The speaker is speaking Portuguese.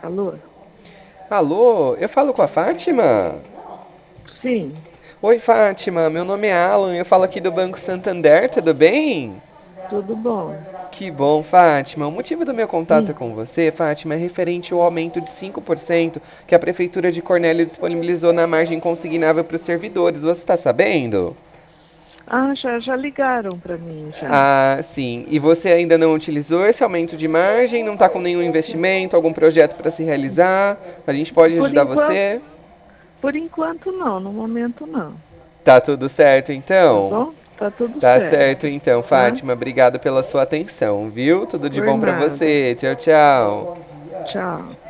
Alô? Alô, eu falo com a Fátima? Sim, Oi, Fátima, meu nome é Alan, eu falo aqui do Banco Santander, tudo bem? tudo bom? Que bom, Fátima. O motivo do meu contato Hum. com você, Fátima, é referente ao aumento de 5% que a Prefeitura de Cornélio disponibilizou na margem consignável para os servidores. Você está sabendo? Ah, já ligaram para mim já. Ah, sim. E você ainda não utilizou esse aumento de margem? Não está com nenhum investimento, algum projeto para se realizar? A gente pode Por ajudar enquanto, você? por enquanto não, no momento não. Tá tudo certo Tá então? bom? Tá tudo Tá certo certo, então, tá? Fátima. Obrigado pela sua atenção, viu? Tudo de Por bom pra nada. você. Tchau, tchau. Tchau.